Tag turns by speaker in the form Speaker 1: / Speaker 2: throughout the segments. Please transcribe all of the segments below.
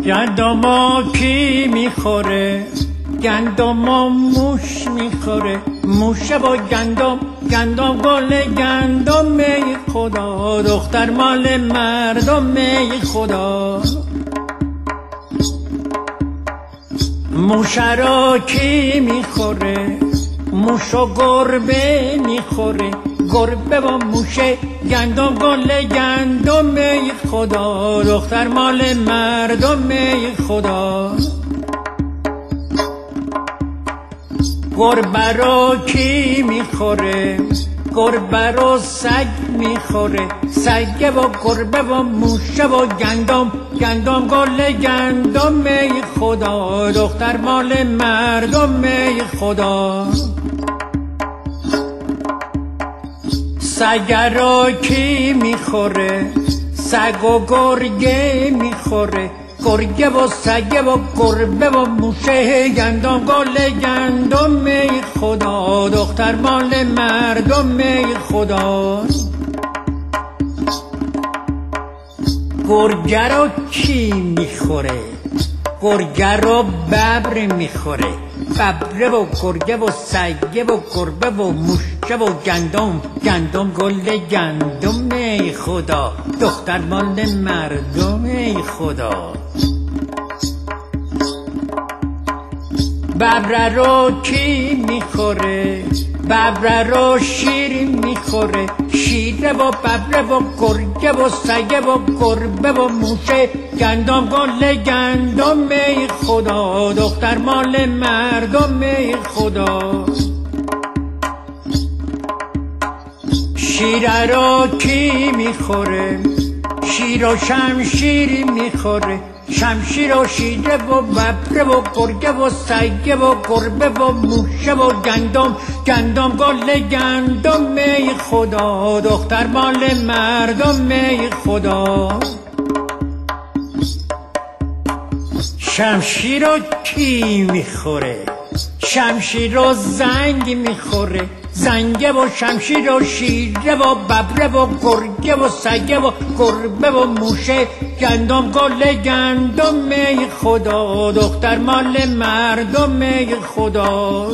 Speaker 1: گندما کی میخوره؟ گندما موش میخوره. موشه با گندم، گندم گل گندم ای خدا، دختر مال مردم ای خدا. موشه را کی میخوره؟ موش و گربه میخوره. گربه با موشه، گندم گل گندم ای خدا، دختر مال مردم ای خدا. گربه رو کی میخوره؟ گربه رو سگ میخوره. سگ با گربه و موشه و گندم، گندم گل گندم ای خدا، دختر مال مردم ای خدا. سگ رو کی میخوره؟ سگ و گرگه میخوره. گرگه و سگه و گربه و موشه، گندم گل گندم ای خدا، دختر مال مردم ای خدا. گرگه رو کی میخوره؟ گرگه رو ببر میخوره. ببره و گرگه و سگه و گربه و موشه و گندم، گندم گل گندم ای خدا، دختر مال مردم ای خدا. ببره رو کی میخوره؟ ببره رو شیر میخوره. شیره و ببره و گرگه و سگه و گربه و موشه، گندم گل گندم ای خدا، دختر مال مردم ای خدا. شیره رو کی میخوره؟ شیر و شمشیر میخوره. شمشیر و شیره و ببره و گرگه و سگه و گربه و موشه و گندم، گندم گل گندم ای خدا، دختر مال مردم ای خدا. شمشیر رو کی میخوره؟ شمشیر رو زنگ میخوره. زنگه و شمشیر و شیره و ببره و گرگه و سگه و گربه و موشه، گندم گل گندم ای خدا، دختر مال مردم ای خدا.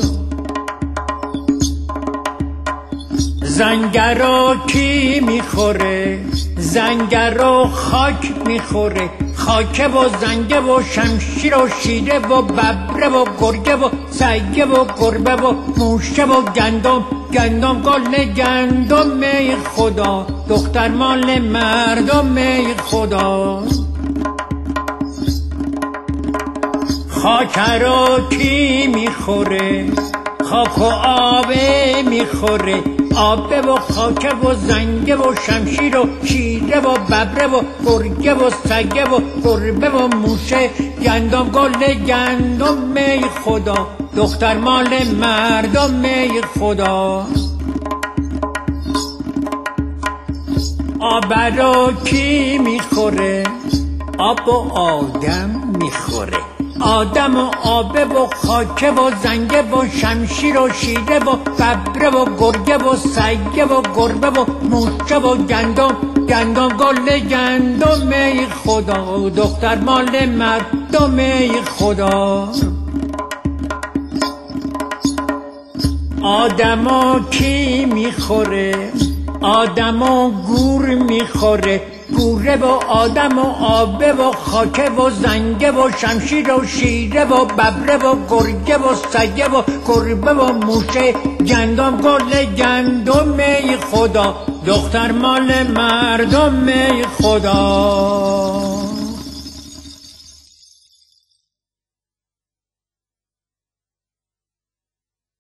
Speaker 1: زنگه رو کی میخوره؟ زنگه رو خاک میخوره. خاکه و زنگه و شمشیر و شیره و ببره و گرگه و سگه و گربه و موشه و گندم، گندم گل گندم ای خدا، دختر مال مردم ای خدا. خاک رو کی میخوره؟ خاک و آبه میخوره. آبه و خاکه و زنگه و شمشیر و شیره و ببره و گرگه و سگه و گربه و موشه، گندم گل گندم ای خدا، دختر مال مردم ای خدا. آب رو کی میخوره؟ آب و آدم میخوره. آدم و آبه و خاکه و زنگه و شمشیر و شیره و ببره و گرگه و سگه و گربه و موشه و گندم، گندم گل گندم ای خدا، دختر مال مردم ای خدا. آدمو کی میخوره؟ آدمو گور میخوره. گوره و آدم و آبه و خاکه و زنگه و شمشیر و شیره و ببره و گرگه و سگه و گربه و موشه، گندم گل گندم ای خدا، دختر مال مردم ای خدا.